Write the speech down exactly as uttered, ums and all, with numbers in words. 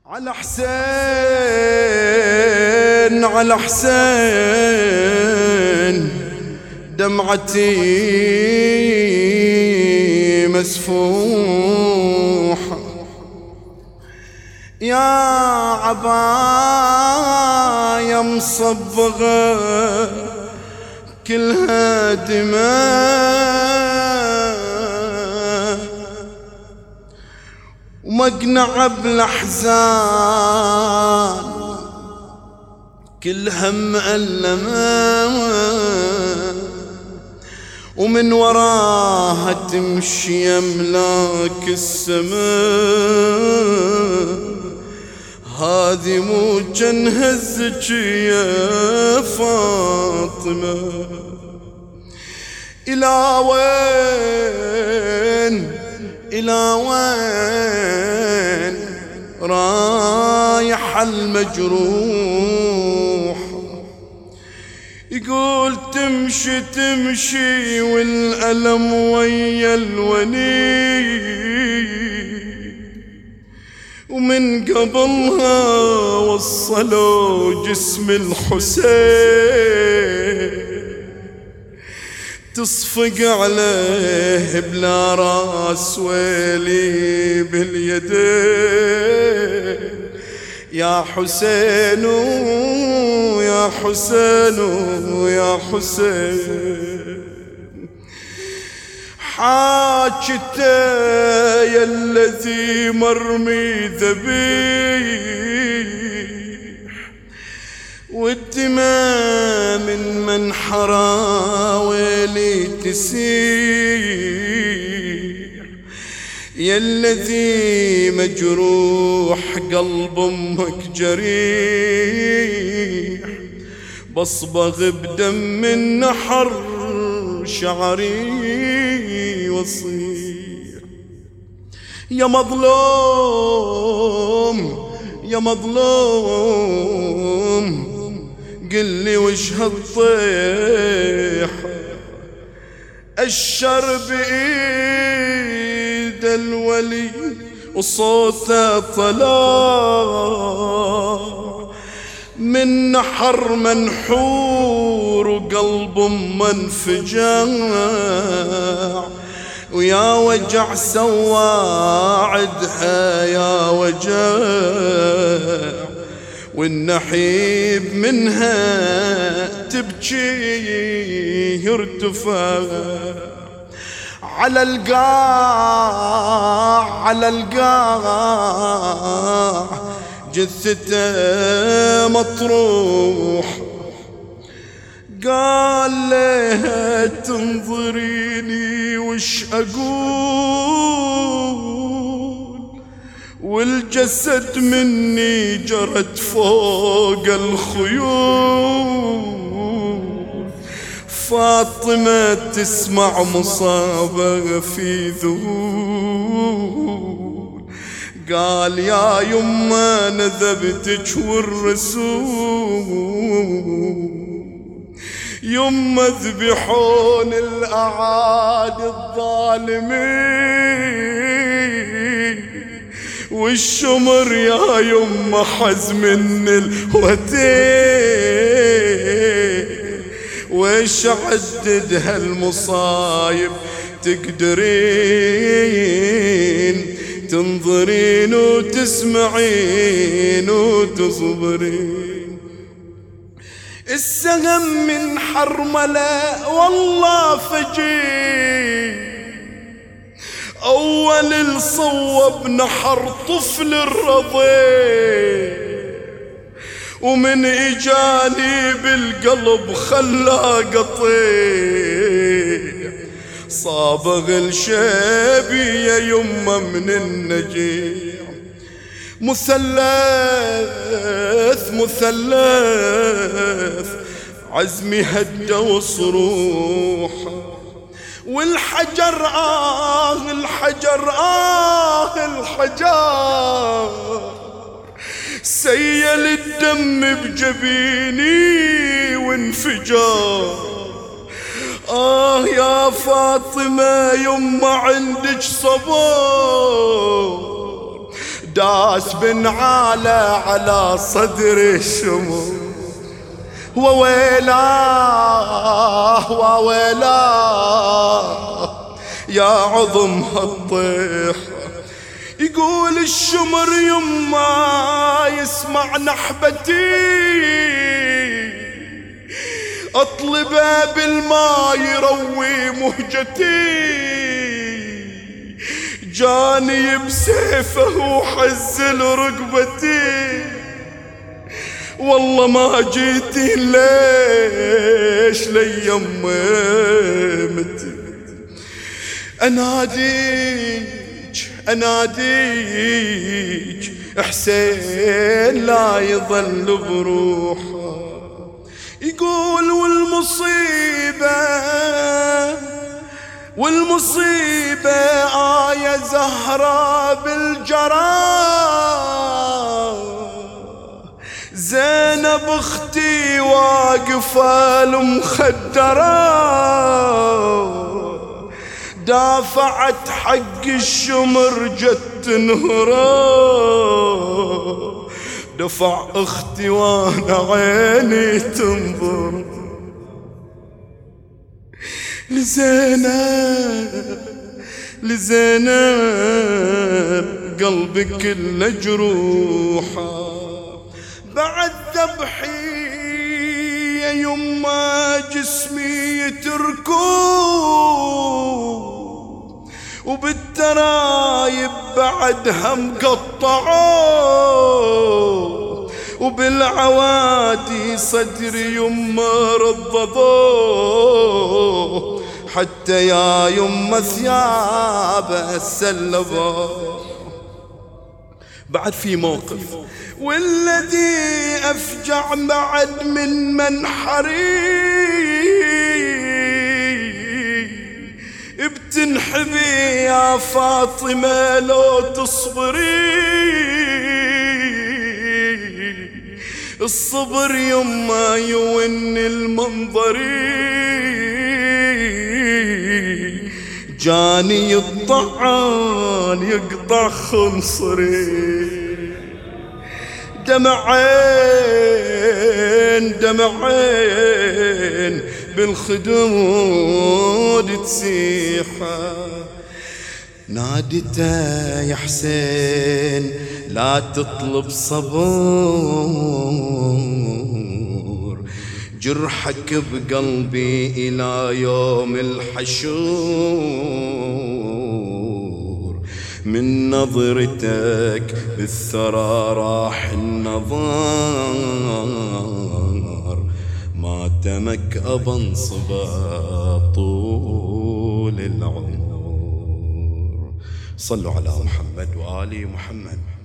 على حسين على حسين دمعتي مسفوحة، يا عباية مصبغة كلها دماء، ومقنعة بالأحزان كلها مألمة، ومن وراها تمشي أملاك السماء. هذه مو جنهزك يا فاطمة، إلى وين إلى وين رايح المجروح؟ يقول تمشي تمشي والألم ويا الوني، ومن قبلها وصلوا جسم الحسين، تصفق عليه بلا راس ويلي باليدين. يا حسين يا حسين يا حسين، حاجته يا الذي مرمي ذبيح، والدماء من منحرا ويلي تسيح. يا الذي مجروح قلب امك جريح، بصبغ بدم النحر شعري وصيح. يا مظلوم يا مظلوم قل لي وش هالطيح؟ الشر بإيد الولي وصوته طلع، من نحر منحور وقلب منفجع، ويا وجع سواعدها يا وجع، والنحيب منها تبكي يرتفع. على القاع على القاع جثته مطروح، قال لها تنظريني وش أقول، والجسد مني جرت فوق الخيول. فاطمة تسمع مصابة في ذهول، قال يا يما نذبتك والرسول، يما ذبحون الأعادي الظالمين، والشمر يا يما حز من الوتين. ويش عدد هالمصايب تقدرين، تنظرين وتسمعين وتصبرين. السهم من حرملة والله فجي، أول الصوب نحر طفل الرضيع، ومن إجاني بالقلب خلا قطيع. صابغ الشيبي يا يمه من النجيع، مثلث مثلث عزمي هدى وصروحه، والحجر آه الحجر آه الحجر سيل الدم بجبيني وانفجار. آه يا فاطمة يما عندك صبر، داس بنعالة على صدر الشموع. وويلاه وويلاه يا عظم هالطيح. يقول الشمر يما يسمع نحبتي، اطلبه بالماء يروي مهجتي. جاني بسيفه وحزل رقبتي، والله ما جيتي ليش ليمتي. اناديك اناديك حسين لا يظل بروحه. يقول والمصيبة والمصيبة آية زهرة بالجراح. زينب اختي واقفة المخدرة، دافعت حق الشمر جت تنهره. دفع اختي وانا عيني تنظر لزينب لزينب قلبي كله جروحه. بعد ذبحي يا يما جسمي يتركوه، وبالترايب بعد هم قطعوه، وبالعوادي صدري يما رضضوه، حتى يا يما ثيابه سلبوه. بعد في موقف والذي أفجع بعد من منحري، بتنحبي يا فاطمة لو تصبري. الصبر يما يون المنظري، جاني الطعان يقطع خنصري. دمعين دمعين بالخدود تسيحه. نادته يا حسين لا تطلب صبور، جرحك بقلبي إلى يوم الحشور. من نظرتك بالثرى راح النظر، ما تمك أبا صبا طول العمر. صلوا على محمد وآل محمد.